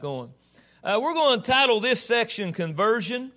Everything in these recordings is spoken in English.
Going. We're going to title this section Conversion.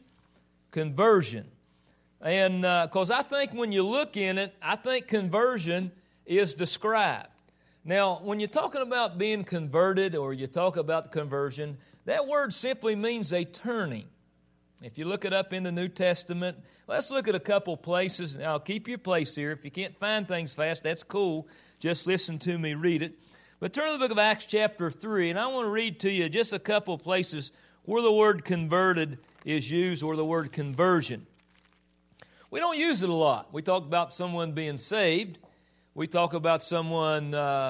And because I think when you look in it, I think conversion is described. Now, when you're talking about being converted or you talk about conversion, that word simply means a turning. If you look it up in the New Testament, let's look at a couple places. Now, keep your place here. If you can't find things fast, that's cool. Just listen to me read it. But turn to the book of Acts chapter 3, and I want to read to you just a couple places where the word converted is used or the word conversion. We don't use it a lot. We talk about someone being saved. We talk about someone,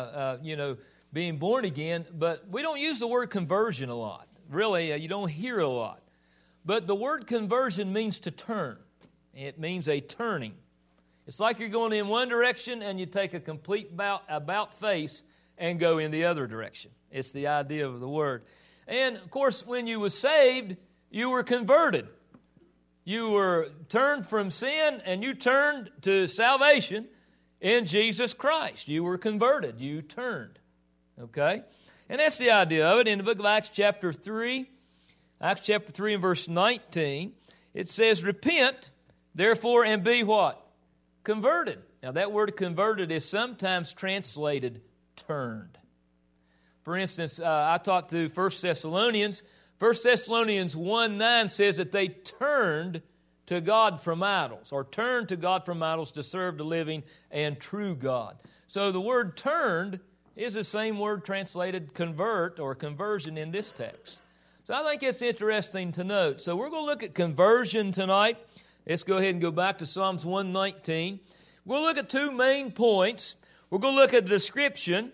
being born again, but we don't use the word conversion a lot. Really, you don't hear it a lot. But the word conversion means to turn. It means a turning. It's like you're going in one direction and you take a complete about face and go in the other direction. It's the idea of the word. And, of course, when you were saved, you were converted. You were turned from sin and you turned to salvation in Jesus Christ. You were converted. You turned. Okay? And that's the idea of it. In the book of Acts chapter 3 and verse 19, it says, "Repent, therefore, and be" what? Converted. Now, that word converted is sometimes translated turned. For instance, I talked to 1 Thessalonians. 1 Thessalonians 1:9 says that they turned to God from idols, or turned to God from idols to serve the living and true God. So the word turned is the same word translated convert or conversion in this text. So I think it's interesting to note. So we're going to look at conversion tonight. Let's go ahead and go back to Psalms 119. We'll look at two main points. We're going to look at a description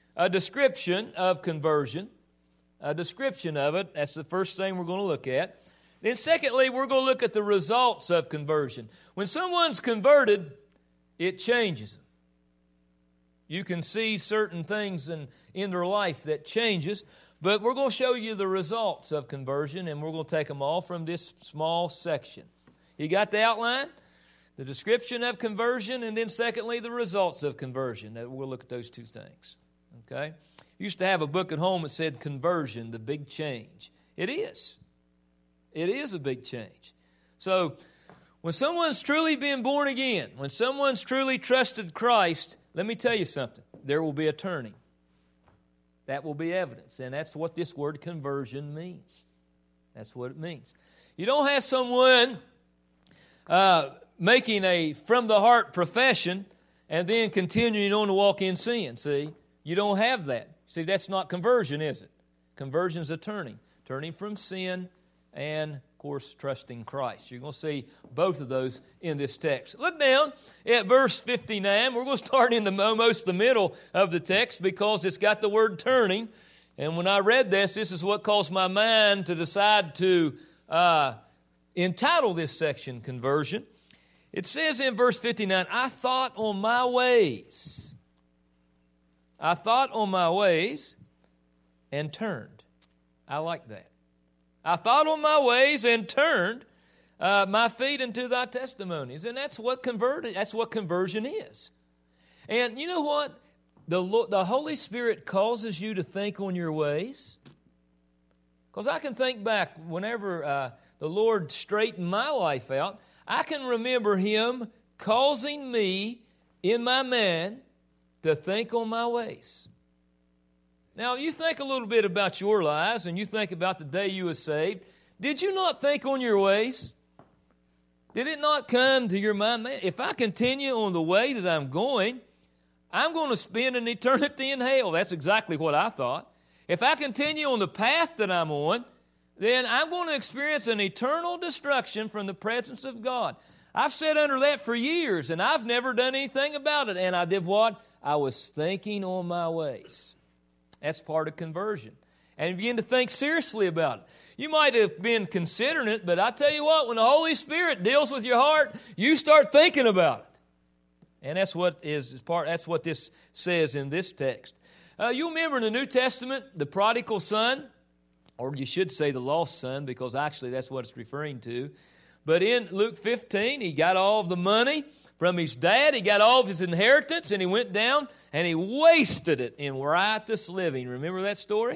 of conversion, a description of it. That's the first thing we're going to look at. Then secondly, we're going to look at the results of conversion. When someone's converted, it changes them. You can see certain things in their life that changes, but we're going to show you the results of conversion, and we're going to take them all from this small section. You got the outline? The description of conversion, and then secondly, the results of conversion. We'll look at those two things. Okay? I used to have a book at home that said Conversion, the Big Change. It is. It is a big change. So, when someone's truly been born again, when someone's truly trusted Christ, let me tell you something. There will be a turning. That will be evidence. And that's what this word conversion means. That's what it means. You don't have someone making a from-the-heart profession and then continuing on to walk in sin, see? You don't have that. See, that's not conversion, is it? Conversion is a turning. Turning from sin and, of course, trusting Christ. You're going to see both of those in this text. Look down at verse 59. We're going to start in almost the middle of the text because it's got the word turning. And when I read this is what caused my mind to decide to entitle this section Conversion. It says in verse 59, I thought on my ways. I thought on my ways and turned. I like that. I thought on my ways and turned my feet into thy testimonies. And that's what conversion is. And you know what? The Holy Spirit causes you to think on your ways. Because I can think back whenever the Lord straightened my life out, I can remember Him causing me in my mind to think on my ways. Now, you think a little bit about your lives and you think about the day you were saved. Did you not think on your ways? Did it not come to your mind, man, if I continue on the way that I'm going to spend an eternity in hell. That's exactly what I thought. If I continue on the path that I'm on, then I'm going to experience an eternal destruction from the presence of God. I've sat under that for years, and I've never done anything about it. And I did what? I was thinking on my ways. That's part of conversion. And begin to think seriously about it. You might have been considering it, but I tell you what, when the Holy Spirit deals with your heart, you start thinking about it. And that's what that's what this says in this text. You remember in the New Testament, the prodigal son, or you should say the lost son, because actually that's what it's referring to. But in Luke 15, he got all of the money from his dad. He got all of his inheritance, and he went down and he wasted it in riotous living. Remember that story?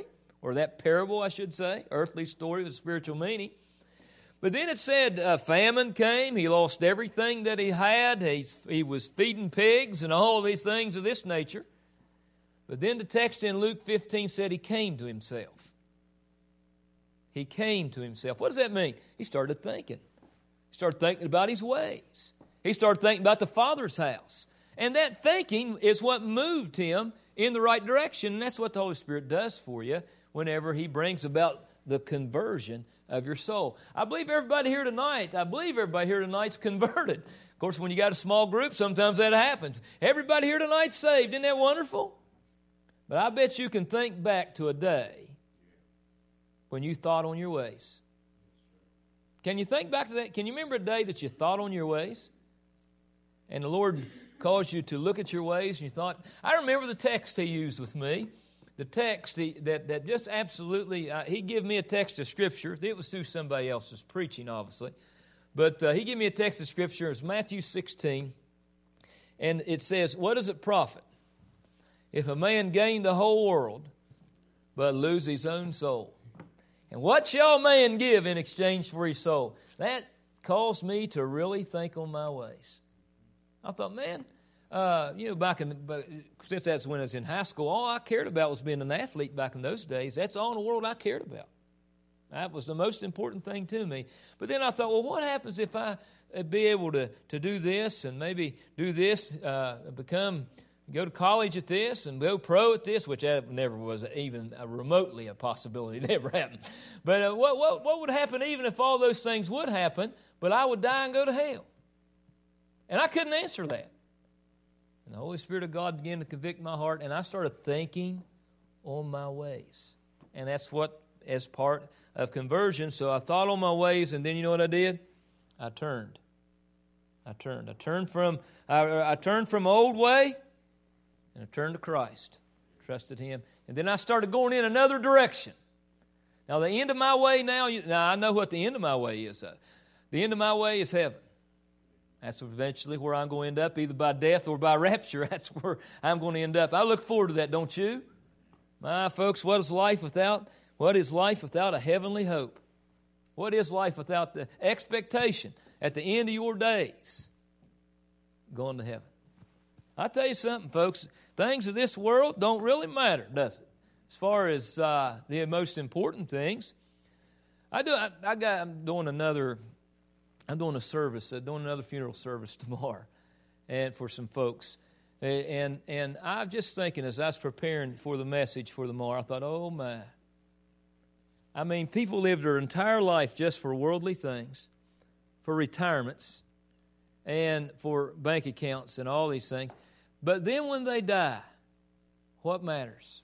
or that parable, I should say, earthly story with spiritual meaning. But then it said famine came. He lost everything that he had. He was feeding pigs and all these things of this nature. But then the text in Luke 15 said he came to himself. He came to himself. What does that mean? He started thinking. He started thinking about his ways. He started thinking about the Father's house. And that thinking is what moved him in the right direction. And that's what the Holy Spirit does for you whenever He brings about the conversion of your soul. I believe everybody here tonight's converted. Of course, when you got a small group, sometimes that happens. Everybody here tonight's saved. Isn't that wonderful? But I bet you can think back to a day when you thought on your ways. Can you think back to that? Can you remember a day that you thought on your ways? And the Lord caused you to look at your ways and you thought, I remember the text He used with me. The text that just absolutely, He gave me a text of Scripture. It was through somebody else's preaching, obviously. But He gave me a text of Scripture. It's Matthew 16. And it says, what does it profit if a man gain the whole world but lose his own soul? And what shall a man give in exchange for his soul? That caused me to really think on my ways. I thought, man, since that's when I was in high school, all I cared about was being an athlete back in those days. That's all in the world I cared about. That was the most important thing to me. But then I thought, well, what happens if I be able to do this and maybe do this, go to college at this and go pro at this, which never was even remotely a possibility. It never happened. But what would happen even if all those things would happen, but I would die and go to hell? And I couldn't answer that. And the Holy Spirit of God began to convict my heart, and I started thinking on my ways. And that's what as part of conversion. So I thought on my ways, and then you know what I did? I turned. I turned from old way, and I turned to Christ, trusted Him. And then I started going in another direction. Now, the end of my way now I know what the end of my way is. The end of my way is heaven. That's eventually where I'm going to end up, either by death or by rapture. That's where I'm going to end up. I look forward to that, don't you? My folks, what is life without a heavenly hope? What is life without the expectation at the end of your days going to heaven? I'll tell you something, folks. Things of this world don't really matter, does it? As far as the most important things. I'm doing another funeral service tomorrow, and for some folks. And I'm just thinking, as I was preparing for the message for tomorrow, I thought, oh my. I mean, people live their entire life just for worldly things, for retirements, and for bank accounts and all these things. But then when they die, what matters?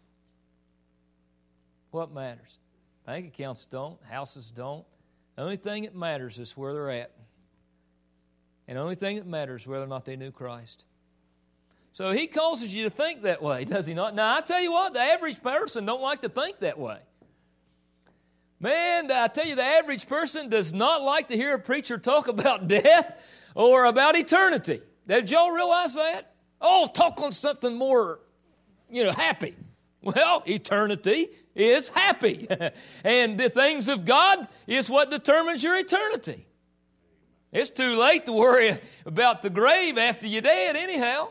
What matters? Bank accounts don't, houses don't. The only thing that matters is where they're at. And the only thing that matters is whether or not they knew Christ. So He causes you to think that way, does He not? Now, I tell you what, the average person don't like to think that way. Man, I tell you, the average person does not like to hear a preacher talk about death or about eternity. Did y'all realize that? Oh, talk on something more, happy. Well, eternity is happy. And the things of God is what determines your eternity. It's too late to worry about the grave after you're dead anyhow.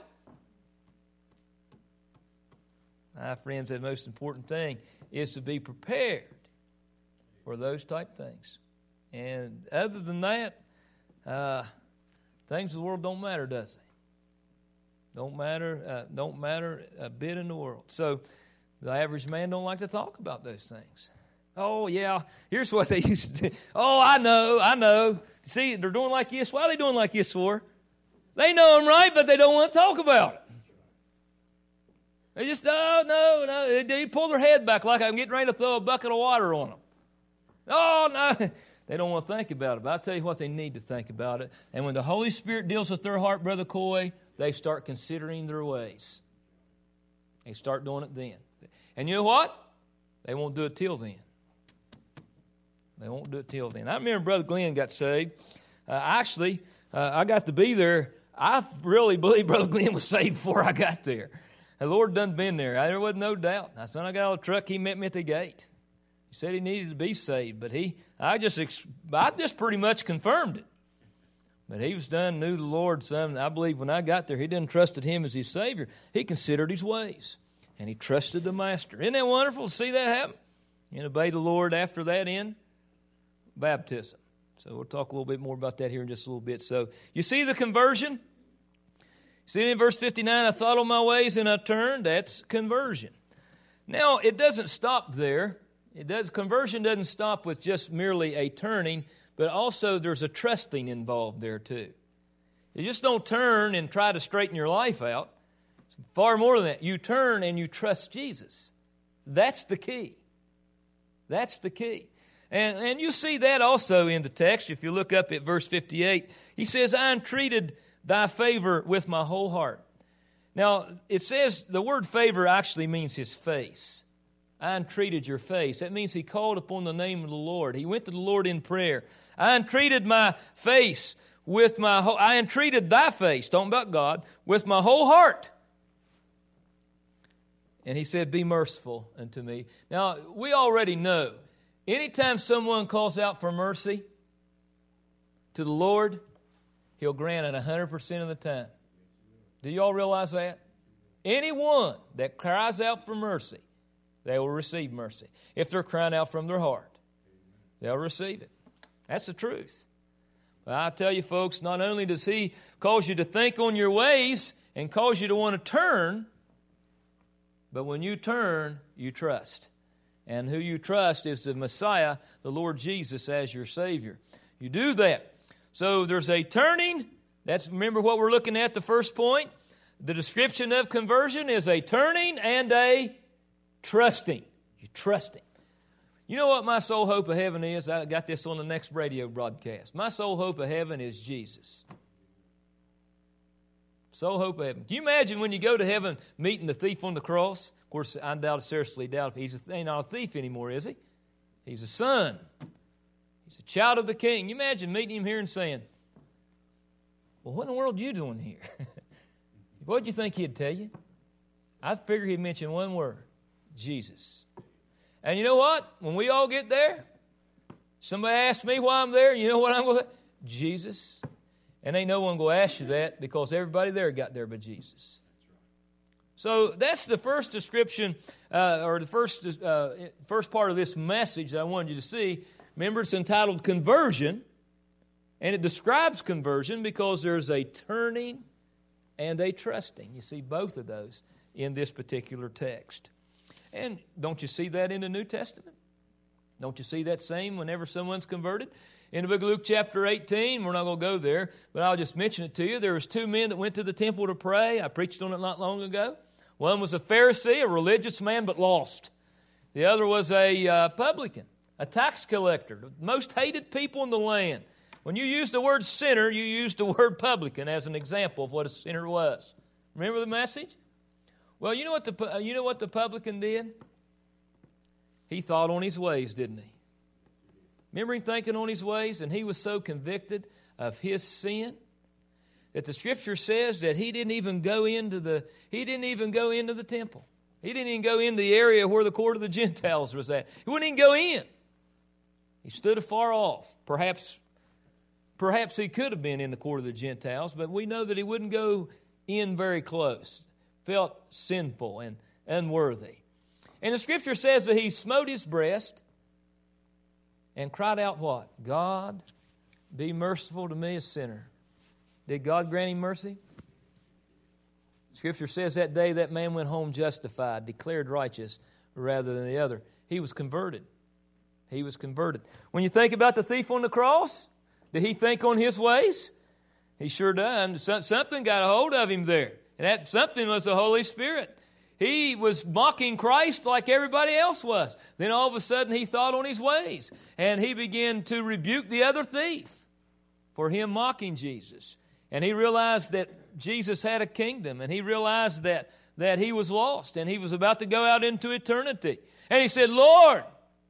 My friends, the most important thing is to be prepared for those type things. And other than that, things of the world don't matter, does they? Don't matter a bit in the world. So the average man don't like to talk about those things. Oh, yeah, here's what they used to do. Oh, I know. See, they're doing like this. Why are they doing like this for? They know I'm right, but they don't want to talk about it. They just, no. They pull their head back like I'm getting ready to throw a bucket of water on them. Oh, no. They don't want to think about it. But I'll tell you what, they need to think about it. And when the Holy Spirit deals with their heart, Brother Coy, they start considering their ways. They start doing it then. And you know what? They won't do it till then. They won't do it till then. I remember Brother Glenn got saved. I got to be there. I really believe Brother Glenn was saved before I got there. The Lord done been there. There wasn't no doubt. As soon as I got out of the truck, he met me at the gate. He said he needed to be saved, but I just pretty much confirmed it. But he was done, knew the Lord. Son, I believe when I got there, he didn't trusted him as his Savior. He considered his ways, and he trusted the Master. Isn't that wonderful to see that happen? And obey the Lord after that in baptism. So we'll talk a little bit more about that here in just a little bit. So you see the conversion? See in verse 59, I thought on my ways and I turned. That's conversion. Now, it doesn't stop there. Conversion doesn't stop with just merely a turning, but also there's a trusting involved there too. You just don't turn and try to straighten your life out. It's far more than that. You turn and you trust Jesus. That's the key. That's the key. And you see that also in the text. If you look up at verse 58, he says, I entreated thy favor with my whole heart. Now, it says the word favor actually means his face. I entreated your face. That means he called upon the name of the Lord. He went to the Lord in prayer. I entreated my face with my whole, I entreated thy face, talking about God, with my whole heart. And he said, be merciful unto me. Now, we already know, anytime someone calls out for mercy to the Lord, he'll grant it 100% of the time. Do you all realize that? Anyone that cries out for mercy, they will receive mercy. If they're crying out from their heart, they'll receive it. That's the truth. But I tell you, folks, not only does he cause you to think on your ways and cause you to want to turn, but when you turn, you trust. And who you trust is the Messiah, the Lord Jesus, as your Savior. You do that. So there's a turning. Remember what we're looking at, the first point. The description of conversion is a turning and a trusting. You trust Him. You know what my sole hope of heaven is? I got this on the next radio broadcast. My sole hope of heaven is Jesus. Sole hope of heaven. Can you imagine when you go to heaven meeting the thief on the cross? Of course, I seriously doubt if he's not a thief anymore, is he? He's a son. He's a child of the King. You imagine meeting him here and saying, well, what in the world are you doing here? What do you think he'd tell you? I figure he'd mention one word, Jesus. And you know what? When we all get there, somebody asks me why I'm there, you know what I'm going to say? Jesus. And ain't no one going to ask you that because everybody there got there but Jesus. So that's the first description, or the first part of this message that I wanted you to see. Remember, it's entitled Conversion, and it describes conversion because there's a turning and a trusting. You see both of those in this particular text. And don't you see that in the New Testament? Don't you see that same whenever someone's converted? In the book of Luke chapter 18, we're not going to go there, but I'll just mention it to you. There was two men that went to the temple to pray. I preached on it not long ago. One was a Pharisee, a religious man, but lost. The other was a publican, a tax collector, the most hated people in the land. When you use the word sinner, you use the word publican as an example of what a sinner was. Remember the message? Well, you know what the publican did? He thought on his ways, didn't he? Remember him thinking on his ways? And he was so convicted of his sin that the Scripture says that he didn't even go into the temple. He didn't even go in the area where the court of the Gentiles was at. He wouldn't even go in. He stood afar off. Perhaps he could have been in the court of the Gentiles, but we know that he wouldn't go in very close. Felt sinful and unworthy. And the Scripture says that he smote his breast and cried out what? God, be merciful to me, a sinner. Did God grant him mercy? Scripture says that day that man went home justified, declared righteous rather than the other. He was converted. He was converted. When you think about the thief on the cross, did he think on his ways? He sure done. Something got a hold of him there. And that something was the Holy Spirit. He was mocking Christ like everybody else was. Then all of a sudden he thought on his ways. And he began to rebuke the other thief for him mocking Jesus. And he realized that Jesus had a kingdom. And he realized that he was lost. And he was about to go out into eternity. And he said, Lord,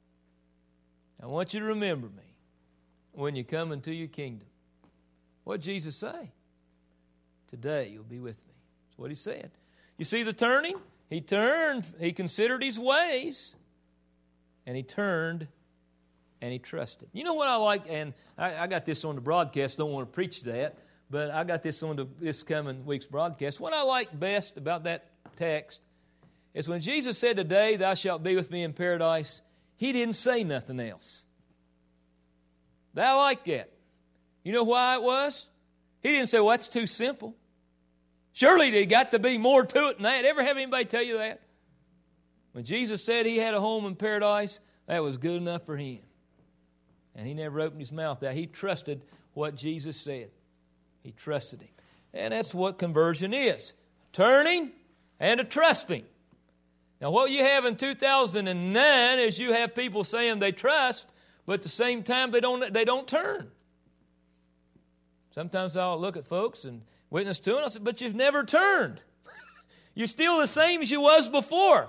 I want you to remember me when you come into your kingdom. What did Jesus say? Today you'll be with me. That's what he said. You see the turning? He turned, he considered his ways, and he turned, and he trusted. You know what I like, and I got this on the broadcast, don't want to preach that, but I got this on this coming week's broadcast. What I like best about that text is when Jesus said, "Today thou shalt be with me in paradise," he didn't say nothing else. I like that. You know why it was? He didn't say, "Well, that's too simple. Surely there got to be more to it than that." Ever have anybody tell you that? When Jesus said he had a home in paradise, that was good enough for him. And he never opened his mouth out. He trusted what Jesus said. He trusted him. And that's what conversion is. Turning and a trusting. Now what you have in 2009 is you have people saying they trust, but at the same time they don't turn. Sometimes I'll look at folks and witness to them, and I say, "But you've never turned. You're still the same as you was before."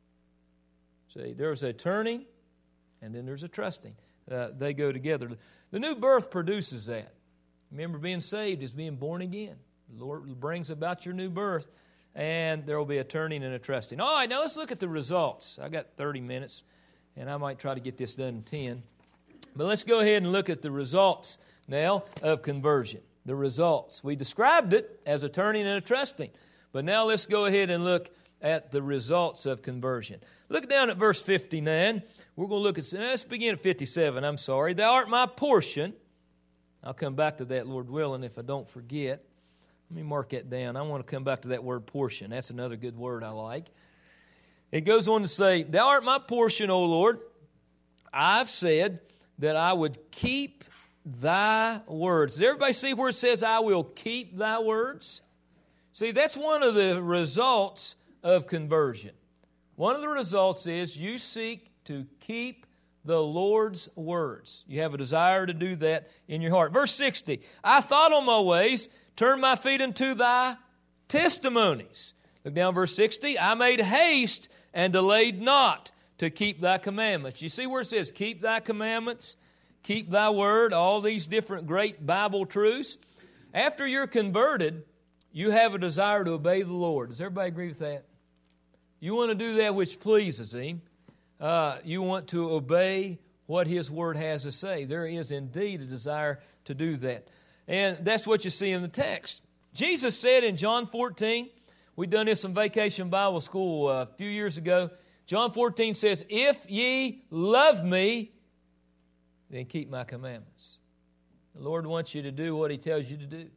See, there's a turning, and then there's a trusting. They go together. The new birth produces that. Remember, being saved is being born again. The Lord brings about your new birth, and there will be a turning and a trusting. All right, now let's look at the results. I got 30 minutes, and I might try to get this done in 10. But let's go ahead and look at the results now of conversion. The results. We described it as a turning and a trusting. But now let's go ahead and look at the results of conversion. Look down at verse 59. We're going to look at, let's begin at 57. I'm sorry. "Thou art my portion." I'll come back to that, Lord willing, if I don't forget. Let me mark that down. I want to come back to that word portion. That's another good word I like. It goes on to say, "Thou art my portion, O Lord. I've said that I would keep thy words." Does everybody see where it says, "I will keep thy words"? See, that's one of the results of conversion. One of the results is you seek to keep the Lord's words. You have a desire to do that in your heart. Verse 60, "I thought on my ways, turn my feet unto thy testimonies." Look down verse 60, "I made haste and delayed not to keep thy commandments." You see where it says, keep thy commandments, keep thy word, all these different great Bible truths. After you're converted, you have a desire to obey the Lord. Does everybody agree with that? You want to do that which pleases Him. You want to obey what His Word has to say. There is indeed a desire to do that. And that's what you see in the text. Jesus said in John 14, we've done this in Vacation Bible School a few years ago. John 14 says, "If ye love me, then keep my commandments." The Lord wants you to do what He tells you to do.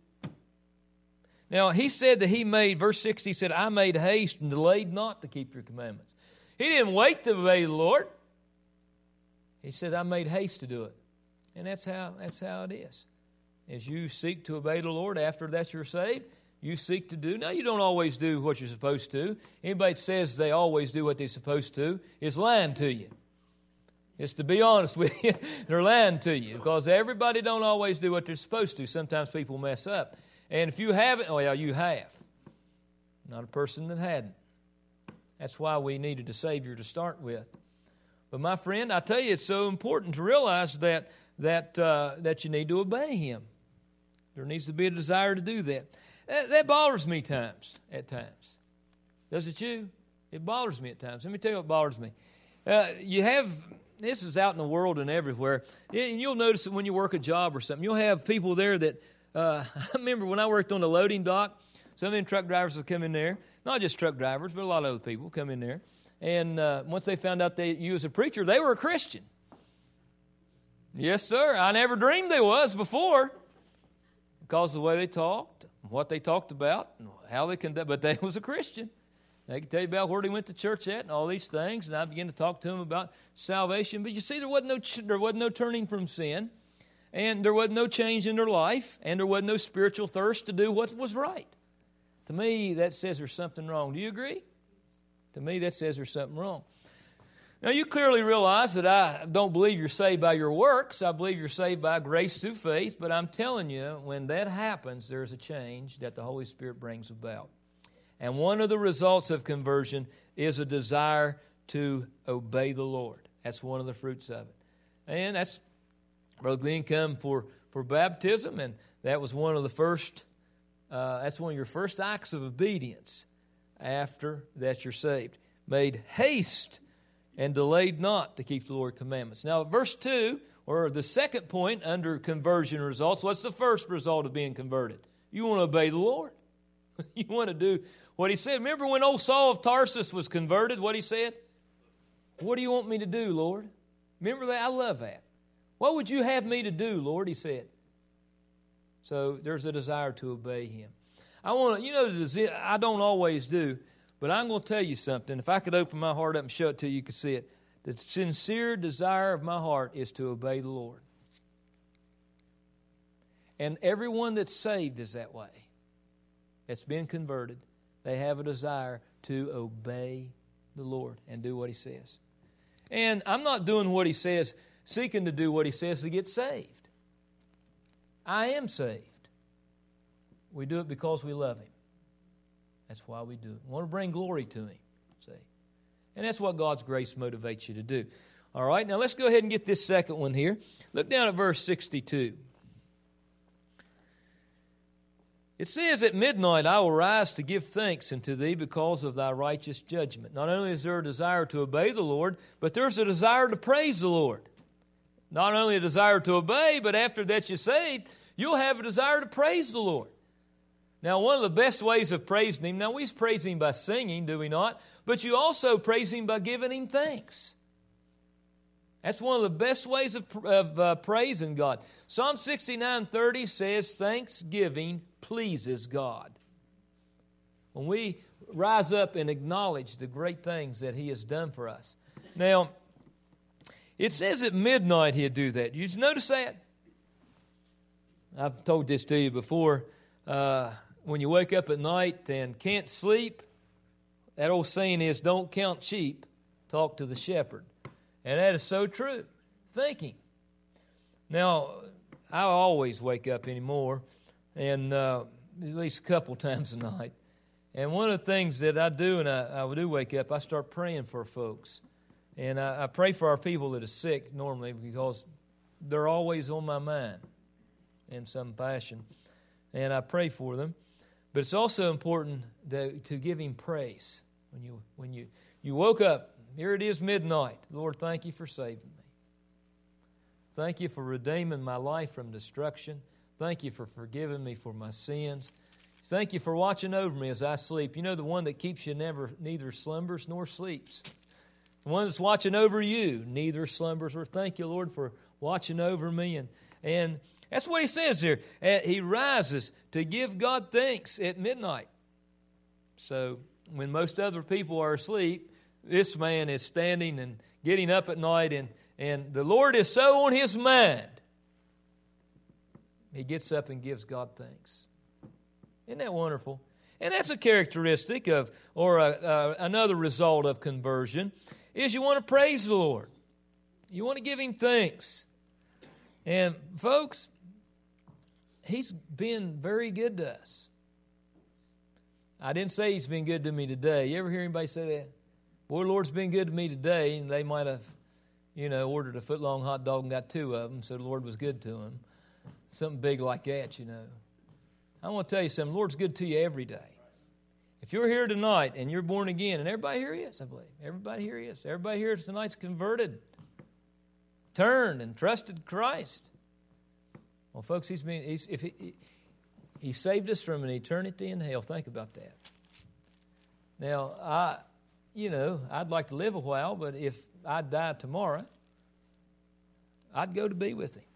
Now, He said that He made, verse 60 He said, "I made haste and delayed not to keep your commandments." He didn't wait to obey the Lord. He said, "I made haste to do it." And that's how it is. As you seek to obey the Lord after that you're saved, you seek to do. Now, you don't always do what you're supposed to. Anybody that says they always do what they're supposed to is lying to you. It's to be honest with you, they're lying to you, because everybody don't always do what they're supposed to. Sometimes people mess up. And if you haven't, oh yeah, you have. Not a person that hadn't. That's why we needed a Savior to start with. But my friend, I tell you, it's so important to realize that you need to obey Him. There needs to be a desire to do that. That bothers me at times. Does it you? It bothers me at times. Let me tell you what bothers me. This is out in the world and everywhere. And you'll notice that when you work a job or something, you'll have people there that, I remember when I worked on the loading dock, some of them truck drivers would come in there. Not just truck drivers, but a lot of other people come in there. And once they found out you was a preacher, they were a Christian. Yes, sir. I never dreamed they was before, because of the way they talked, what they talked about, and how they conduct. But they was a Christian. They could tell you about where they went to church at and all these things. And I began to talk to them about salvation. But you see, there wasn't no turning from sin, and there wasn't no change in their life, and there wasn't no spiritual thirst to do what was right. To me, that says there's something wrong. Do you agree? To me, that says there's something wrong. Now, you clearly realize that I don't believe you're saved by your works. I believe you're saved by grace through faith. But I'm telling you, when that happens, there's a change that the Holy Spirit brings about. And one of the results of conversion is a desire to obey the Lord. That's one of the fruits of it. And that's, Brother Glenn come for baptism, and that was one of the first, that's one of your first acts of obedience after that you're saved. Made haste and delayed not to keep the Lord's commandments. Now, verse 2, or the second point under conversion results, what's the first result of being converted? You want to obey the Lord. You want to do what He said. Remember when old Saul of Tarsus was converted, what he said? What do you want me to do, Lord? Remember that? I love that. What would you have me to do, Lord? He said. So there's a desire to obey Him. I want to, I don't always do, but I'm going to tell you something. If I could open my heart up and show it to you, you could see it. The sincere desire of my heart is to obey the Lord. And everyone that's saved is that way. That's been converted. They have a desire to obey the Lord and do what He says. And I'm not doing what He says, seeking to do what He says to get saved. I am saved. We do it because we love Him. That's why we do it. We want to bring glory to Him. See? And that's what God's grace motivates you to do. All right, now let's go ahead and get this second one here. Look down at verse 62. It says, "At midnight I will rise to give thanks unto Thee because of Thy righteous judgment." Not only is there a desire to obey the Lord, but there's a desire to praise the Lord. Not only a desire to obey, but after that you're saved, you'll have a desire to praise the Lord. Now, one of the best ways of praising Him, now we praise Him by singing, do we not? But you also praise Him by giving Him thanks. That's one of the best ways of praising God. Psalm 69:30 says, "Thanksgiving pleases God." When we rise up and acknowledge the great things that He has done for us. Now, it says at midnight He'll do that. You notice that? I've told this to you before. When you wake up at night and can't sleep, that old saying is, "Don't count sheep, talk to the shepherd." And that is so true. Thinking. Now, I always wake up anymore, and at least a couple times a night. And one of the things that I do, and I do wake up, I start praying for folks. And I pray for our people that are sick normally because they're always on my mind in some fashion. And I pray for them. But it's also important to give Him praise. When you woke up, here it is midnight. Lord, thank You for saving me. Thank You for redeeming my life from destruction. Thank You for forgiving me for my sins. Thank You for watching over me as I sleep. You know, the one that keeps you neither slumbers nor sleeps. The one that's watching over you neither slumbers or. Thank You, Lord, for watching over me. And that's what He says here. He rises to give God thanks at midnight. So when most other people are asleep, this man is standing and getting up at night, and the Lord is so on his mind. He gets up and gives God thanks. Isn't that wonderful? And that's a characteristic of, or another result of conversion, is you want to praise the Lord. You want to give Him thanks. And folks, He's been very good to us. I didn't say He's been good to me today. You ever hear anybody say that? Boy, the Lord's been good to me today, and they might have, ordered a foot-long hot dog and got 2 of them, so the Lord was good to them. Something big like that, I want to tell you something. The Lord's good to you every day. If you're here tonight and you're born again, and everybody here is, I believe. Everybody here is. Everybody here tonight's converted, turned, and trusted Christ. Well, folks, He saved us from an eternity in hell. Think about that. Now, I'd like to live a while, but if I died tomorrow, I'd go to be with Him.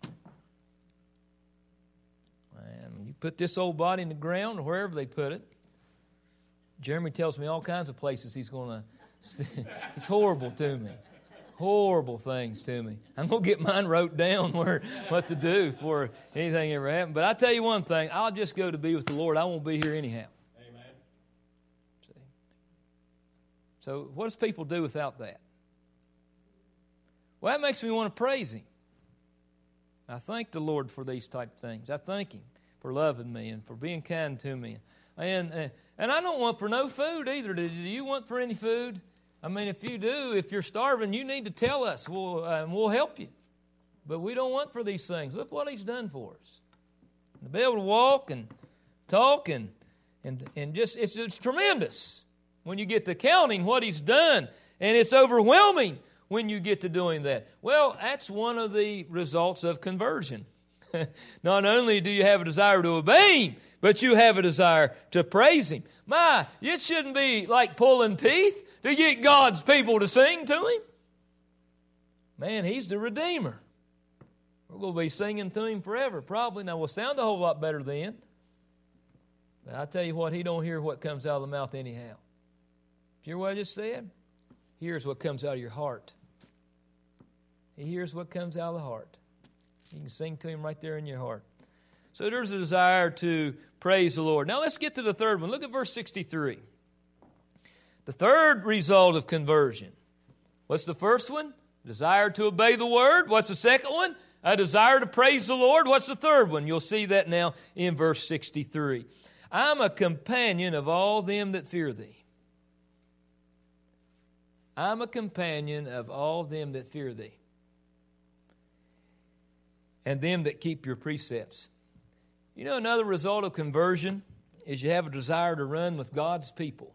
And you put this old body in the ground or wherever they put it. Jeremy tells me all kinds of places he's going to. It's horrible to me. Horrible things to me. I'm going to get mine wrote down what to do before anything ever happens. But I tell you one thing, I'll just go to be with the Lord. I won't be here anyhow. Amen. See? So what does people do without that? Well, that makes me want to praise Him. I thank the Lord for these type of things. I thank Him for loving me and for being kind to me. And I don't want for no food either. Do you want for any food? I mean, if you do, if you're starving, you need to tell us. We'll help you. But we don't want for these things. Look what He's done for us. To be able to walk and talk and just, it's tremendous when you get to counting what He's done And it's overwhelming when you get to doing that. Well, that's one of the results of conversion. Not only do you have a desire to obey Him, but you have a desire to praise Him. It shouldn't be like pulling teeth to get God's people to sing to Him. Man, He's the Redeemer. We're going to be singing to Him forever, probably. Now, we'll sound a whole lot better then. But I tell you what, He don't hear what comes out of the mouth anyhow. You hear what I just said? He hears what comes out of your heart. He hears what comes out of the heart. You can sing to Him right there in your heart. So there's a desire to praise the Lord. Now let's get to the third one. Look at verse 63. The third result of conversion. What's the first one? Desire to obey the Word. What's the second one? A desire to praise the Lord. What's the third one? You'll see that now in verse 63. I'm a companion of all them that fear Thee. I'm a companion of all them that fear Thee, and them that keep Your precepts. You know, another result of conversion is you have a desire to run with God's people.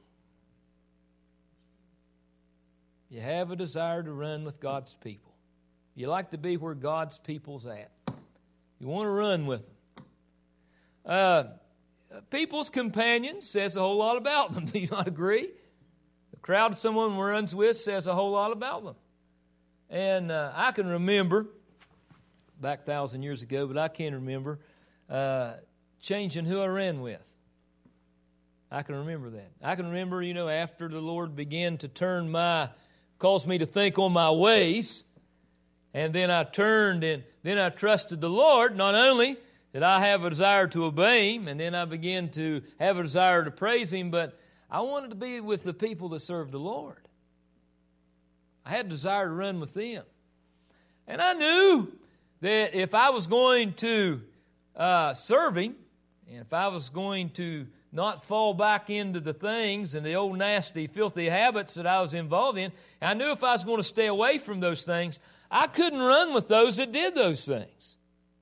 You have a desire to run with God's people. You like to be where God's people's at. You want to run with them. People's companion says a whole lot about them. Do you not agree? The crowd someone runs with says a whole lot about them. And I can remember, back 1,000 years ago, but I can remember changing who I ran with. I can remember that. I can remember, after the Lord began to caused me to think on my ways, and then I turned and then I trusted the Lord. Not only did I have a desire to obey Him, and then I began to have a desire to praise Him, but I wanted to be with the people that served the Lord. I had a desire to run with them. And I knew that if I was going to serve Him, and if I was going to not fall back into the things and the old nasty, filthy habits that I was involved in, I knew if I was going to stay away from those things, I couldn't run with those that did those things.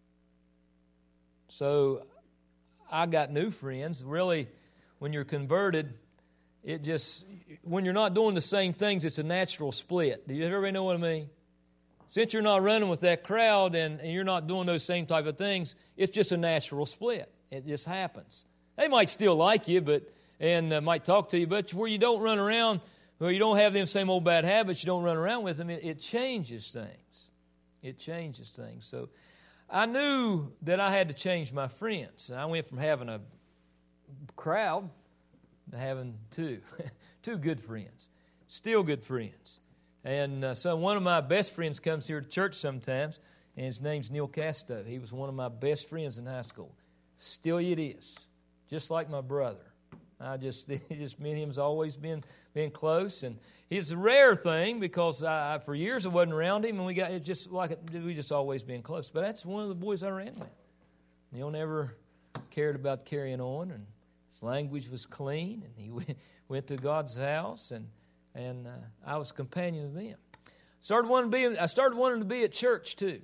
So I got new friends. Really, when you're converted, when you're not doing the same things, it's a natural split. Do you everybody know what I mean? Since you're not running with that crowd and you're not doing those same type of things, it's just a natural split. It just happens. They might still like you, and might talk to you, but where you don't run around, where you don't have them same old bad habits, you don't run around with them, it changes things. It changes things. So I knew that I had to change my friends. And I went from having a crowd to having two good friends, still good friends. And so one of my best friends comes here to church sometimes, and his name's Neil Casto. He was one of my best friends in high school. Still it is, just like my brother. Me and him's always been close, and it's a rare thing because for years I wasn't around him, and we just always been close. But that's one of the boys I ran with. Neil never cared about carrying on, and his language was clean, and he went to God's house, and I was a companion of them. I started wanting to be at church too.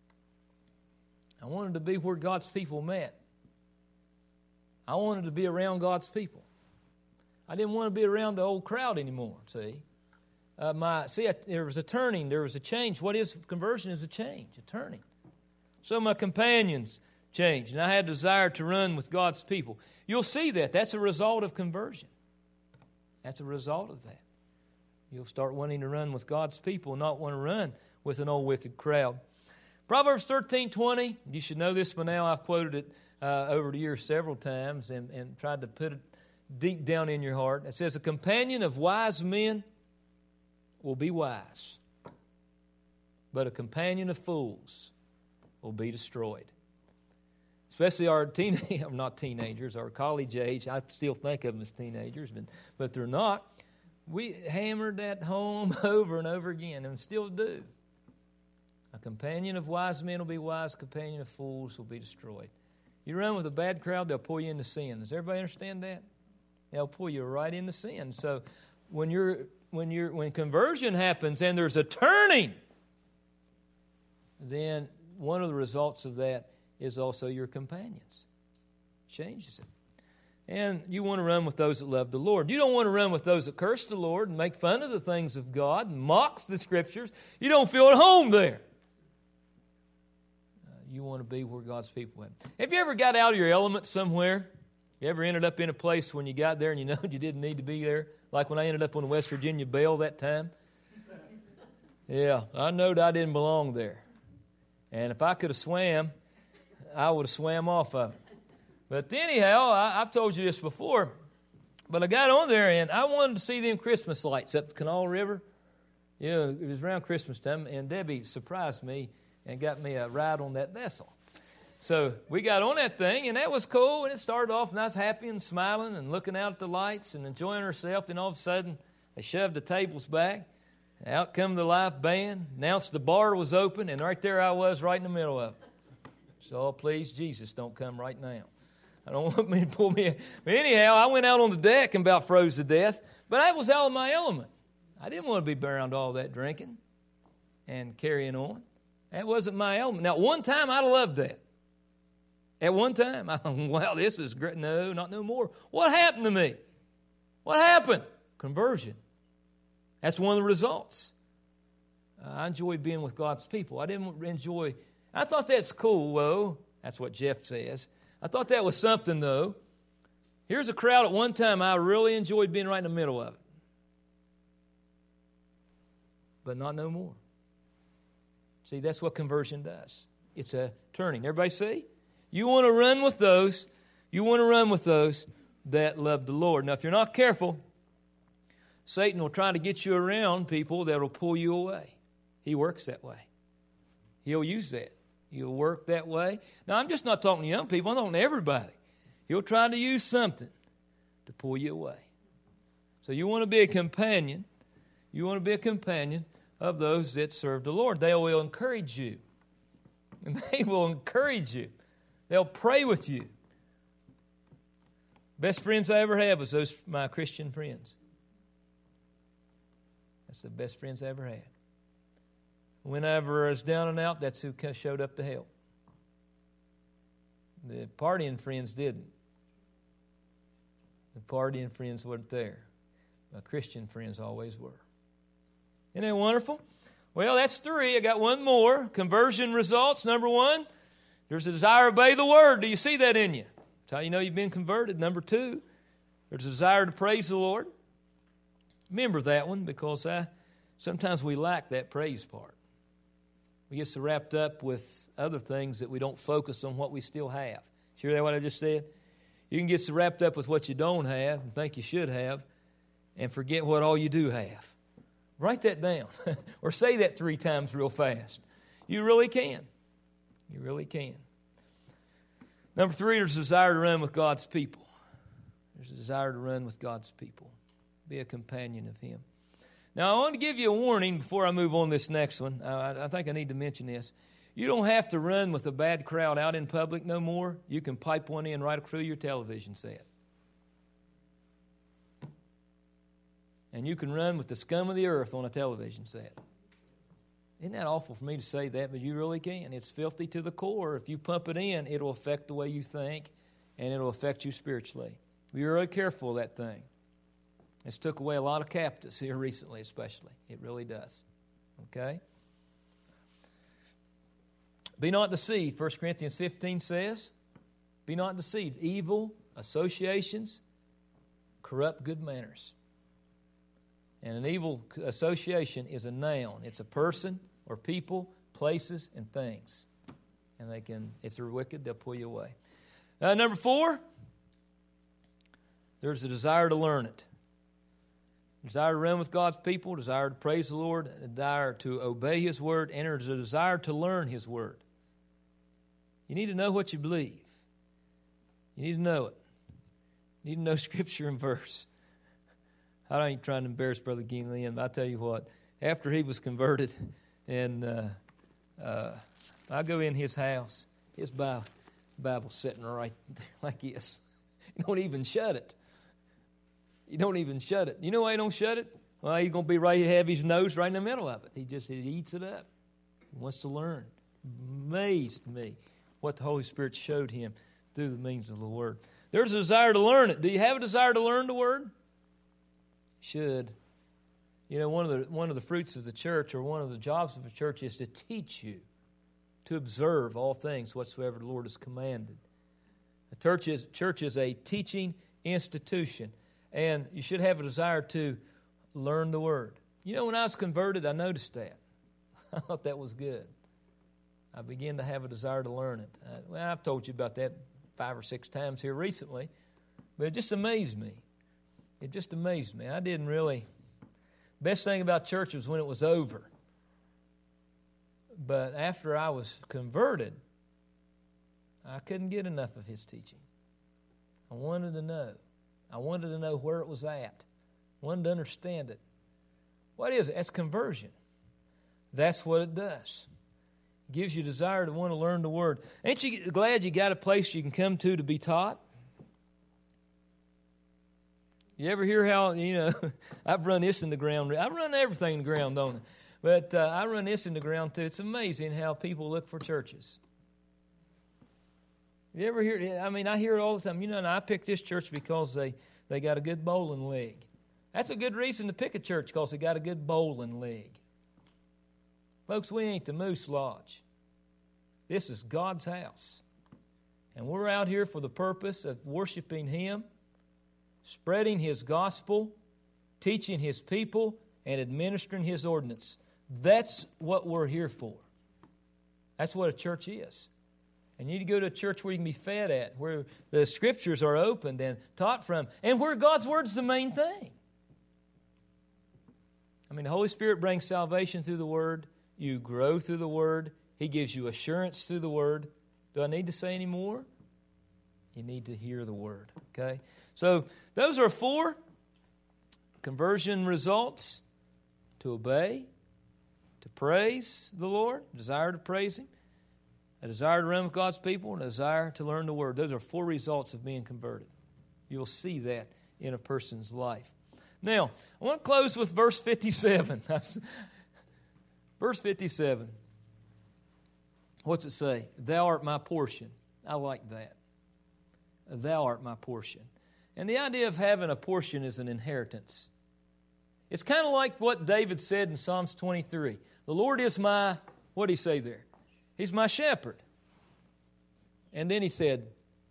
I wanted to be where God's people met. I wanted to be around God's people. I didn't want to be around the old crowd anymore, see. There was a turning, there was a change. What is conversion? Is a change, a turning. So my companions changed, and I had a desire to run with God's people. You'll see that. That's a result of conversion. That's a result of that. You'll start wanting to run with God's people, not want to run with an old wicked crowd. Proverbs 13:20, you should know this by now. I've quoted it over the years several times and tried to put it deep down in your heart. It says, a companion of wise men will be wise, but a companion of fools will be destroyed. Especially our not teenagers, our college age. I still think of them as teenagers, but they're not. We hammered that home over and over again and still do. A companion of wise men will be wise, a companion of fools will be destroyed. You run with a bad crowd, they'll pull you into sin. Does everybody understand that? They'll pull you right into sin. So when conversion happens and there's a turning, then one of the results of that is also your companions. Changes it. And you want to run with those that love the Lord. You don't want to run with those that curse the Lord and make fun of the things of God and mocks the Scriptures. You don't feel at home there. You want to be where God's people are. Have you ever got out of your element somewhere? You ever ended up in a place when you got there and you know you didn't need to be there? Like when I ended up on the West Virginia Belle that time. Yeah, I knowed I didn't belong there. And if I could have swam, I would have swam off of it. But anyhow, I've told you this before, but I got on there and I wanted to see them Christmas lights up the Kanawha River. Yeah, it was around Christmas time, and Debbie surprised me and got me a ride on that vessel. So we got on that thing, and that was cool, and it started off, and I was happy and smiling and looking out at the lights and enjoying herself. Then all of a sudden, they shoved the tables back. Out come the live band, announced the bar was open, and right there I was right in the middle of it. So, please, Jesus, don't come right now. I don't want me to pull me in. But anyhow, I went out on the deck and about froze to death, but I was out of my element. I didn't want to be around all that drinking and carrying on. That wasn't my element. Now, one time I'd have loved that. At one time, wow, this was great. No, not no more. What happened to me? What happened? Conversion. That's one of the results. I enjoy being with God's people. I thought that's cool, though. That's what Jeff says. I thought that was something, though. Here's a crowd at one time I really enjoyed being right in the middle of it. But not no more. See, that's what conversion does. It's a turning. Everybody see? You want to run with those. You want to run with those that love the Lord. Now, if you're not careful, Satan will try to get you around people that will pull you away. He works that way. He'll use that. He'll work that way. Now, I'm just not talking to young people. I'm talking to everybody. He'll try to use something to pull you away. So you want to be a companion. You want to be a companion of those that serve the Lord. They will encourage you. And they will encourage you. They'll pray with you. Best friends I ever had was those my Christian friends. That's the best friends I ever had. Whenever I was down and out, that's who showed up to help. The partying friends didn't. The partying friends weren't there. My Christian friends always were. Isn't that wonderful? Well, that's 3. I got one more. Conversion results. Number 1, there's a desire to obey the Word. Do you see that in you? That's how you know you've been converted. Number 2, there's a desire to praise the Lord. Remember that one, because sometimes we lack that praise part. We get so wrapped up with other things that we don't focus on what we still have. You hear that what I just said? You can get so wrapped up with what you don't have and think you should have and forget what all you do have. Write that down or say that 3 times real fast. You really can. You really can. Number 3, there's a desire to run with God's people. There's a desire to run with God's people. Be a companion of Him. Now, I want to give you a warning before I move on to this next one. I think I need to mention this. You don't have to run with a bad crowd out in public no more. You can pipe one in right through your television set. And you can run with the scum of the earth on a television set. Isn't that awful for me to say that, but you really can. It's filthy to the core. If you pump it in, it'll affect the way you think, and it'll affect you spiritually. Be really careful of that thing. It's took away a lot of captives here recently, especially. It really does. Okay? Be not deceived. 1 Corinthians 15 says, be not deceived. Evil associations corrupt good manners. And an evil association is a noun. It's a person or people, places, and things. And they can, if they're wicked, they'll pull you away. Number 4, there's a desire to learn it. Desire to run with God's people, desire to praise the Lord, a desire to obey His Word, and there's a desire to learn His Word. You need to know what you believe. You need to know it. You need to know Scripture and verse. I ain't trying to embarrass Brother Gillian, but I tell you what, after he was converted, and I go in his house, his Bible's sitting right there like this. You don't even shut it. You don't even shut it. You know why he don't shut it? Well, he's going to be right, have his nose right in the middle of it. He eats it up. He wants to learn. Amazed me what the Holy Spirit showed him through the means of the Word. There's a desire to learn it. Do you have a desire to learn the Word? Should. You know, one of the fruits of the church, or one of the jobs of the church, is to teach you to observe all things whatsoever the Lord has commanded. The church is a teaching institution, and you should have a desire to learn the Word. You know, when I was converted, I noticed that. I thought that was good. I began to have a desire to learn it. Well, I've told you about that 5 or 6 times here recently, but it just amazed me. It just amazed me. I didn't really... Best thing about church was when it was over. But after I was converted, I couldn't get enough of his teaching. I wanted to know. I wanted to know where it was at. I wanted to understand it. What is it? That's conversion. That's what it does. It gives you a desire to want to learn the Word. Ain't you glad you got a place you can come to be taught? You ever hear how, I've run this in the ground. I run everything in the ground, don't I? But I run this in the ground too. It's amazing how people look for churches. You ever hear it? I mean, I hear it all the time. And I picked this church because they got a good bowling league. That's a good reason to pick a church, because they got a good bowling league. Folks, we ain't the Moose Lodge. This is God's house. And we're out here for the purpose of worshiping Him, spreading His gospel, teaching His people, and administering His ordinance. That's what we're here for. That's what a church is. And you need to go to a church where you can be fed at, where the Scriptures are opened and taught from, and where God's Word's the main thing. I mean, the Holy Spirit brings salvation through the Word. You grow through the Word. He gives you assurance through the Word. Do I need to say any more? You need to hear the Word, okay? So those are 4 conversion results: to obey, to praise the Lord, desire to praise Him, a desire to run with God's people, and a desire to learn the Word. Those are 4 results of being converted. You'll see that in a person's life. Now, I want to close with verse 57. Verse 57. What's it say? Thou art my portion. I like that. Thou art my portion. And the idea of having a portion is an inheritance. It's kind of like what David said in Psalms 23. The Lord is my, what did he say there? He's my shepherd. And then he said,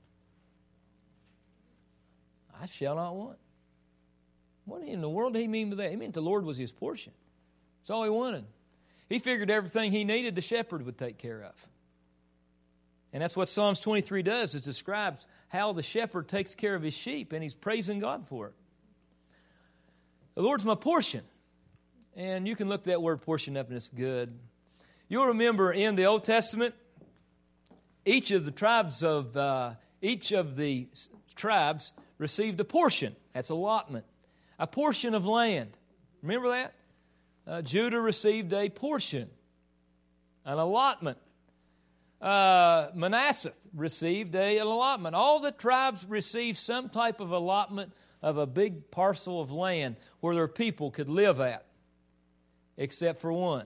I shall not want. What in the world did he mean by that? He meant the Lord was his portion. That's all he wanted. He figured everything he needed, the shepherd would take care of. And that's what Psalms 23 does. It describes how the shepherd takes care of his sheep, and he's praising God for it. The Lord's my portion. And you can look that word portion up, and it's good. You'll remember in the Old Testament, each of the tribes received a portion. That's allotment. A portion of land. Remember that? Judah received a portion, an allotment. Manasseh received an allotment. All the tribes received some type of allotment of a big parcel of land where their people could live at, except for one.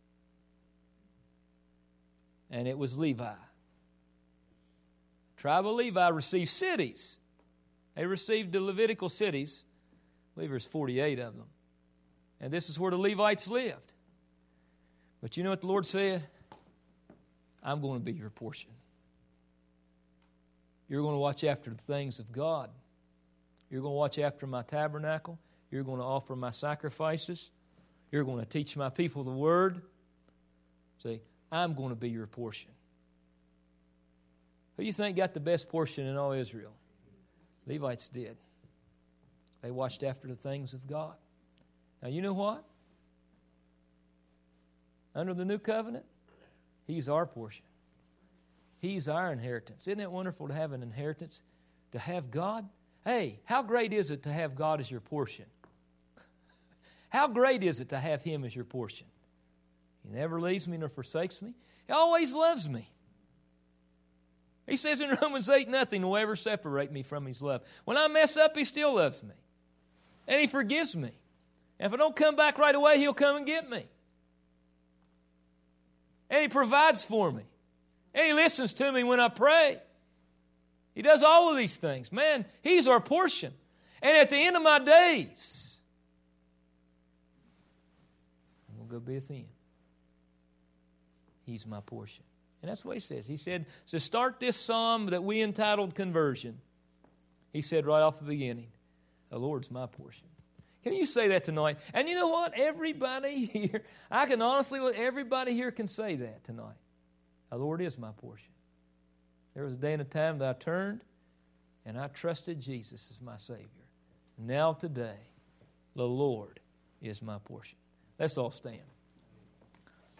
And it was Levi. The tribe of Levi received cities. They received the Levitical cities. I believe there's 48 of them. And this is where the Levites lived. But you know what the Lord said? I'm going to be your portion. You're going to watch after the things of God. You're going to watch after my tabernacle. You're going to offer my sacrifices. You're going to teach my people the Word. See, I'm going to be your portion. Who do you think got the best portion in all Israel? Levites did. They watched after the things of God. Now, you know what? Under the new covenant, He's our portion. He's our inheritance. Isn't it wonderful to have an inheritance? To have God? Hey, how great is it to have God as your portion? How great is it to have Him as your portion? He never leaves me nor forsakes me. He always loves me. He says in Romans 8, nothing will ever separate me from His love. When I mess up, He still loves me. And He forgives me. And if I don't come back right away, He'll come and get me. And He provides for me. And He listens to me when I pray. He does all of these things. Man, He's our portion. And at the end of my days, I'm going to go be with Him. He's my portion. And that's what He says. He said, to start this psalm that we entitled Conversion, He said right off the beginning, the Lord's my portion. Can you say that tonight? And you know what? Everybody here, I can honestly, everybody here can say that tonight. The Lord is my portion. There was a day and a time that I turned and I trusted Jesus as my Savior. Now today, the Lord is my portion. Let's all stand.